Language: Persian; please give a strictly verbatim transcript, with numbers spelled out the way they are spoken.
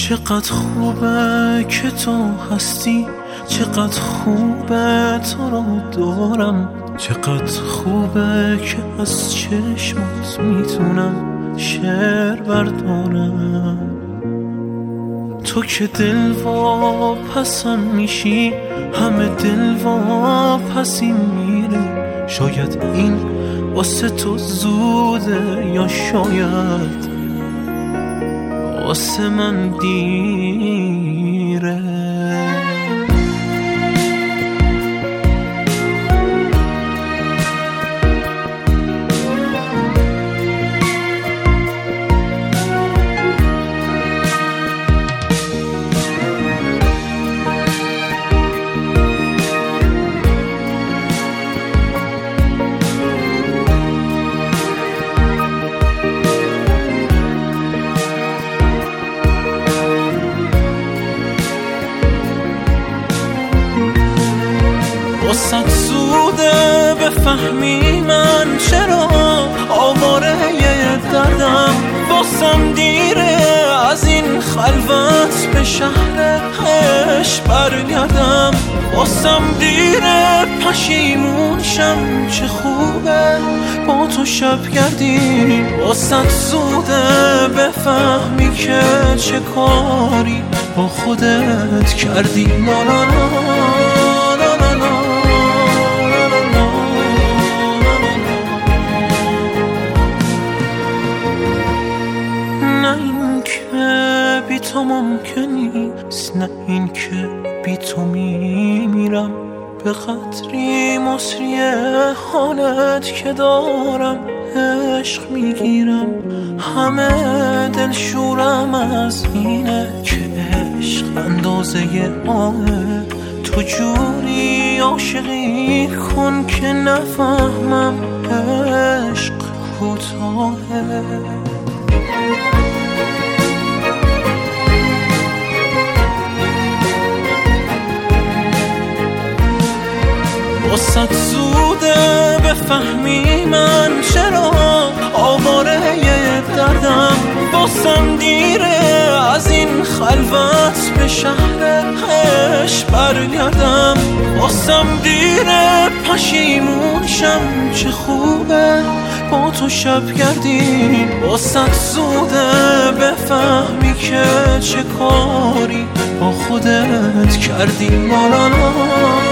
چقدر خوبه که تو هستی، چقدر خوبه تو رو دارم، چقدر خوبه که از چشمات میتونم شعر بردارم. تو که دل واپسم میشی، همه دل واپسی میره. شاید این واسه تو زوده یا شاید واسه من دیره. واسه زوده بفهمی من چرا آواره دردم، واسم دیره از این خلوت به شهر عشق برگردم، واسم دیره پشیمون شم چه خوبه با تو شب گردی. واسه زوده بفهمی که چه کاری با خودت کردی. لا لا لا تو ممکن نیست، نه این که بی تو میمیرم. به قدری مصری حالت که دارم عشق میگیرم. همه دل شورم از اینه که عشق اندازه آهه. تو جوری عاشقی کن که نفهمم عشق کوتاهه. واسه زوده بفهمی من چرا آواره دردم، واسم دیره از این خلوت به شهر عشق برگردم، واسم دیره پشیمون شم چه خوبه با تو شب گردی. واسه زوده بفهمی که چه کاری با خودت کردی. لا لا لا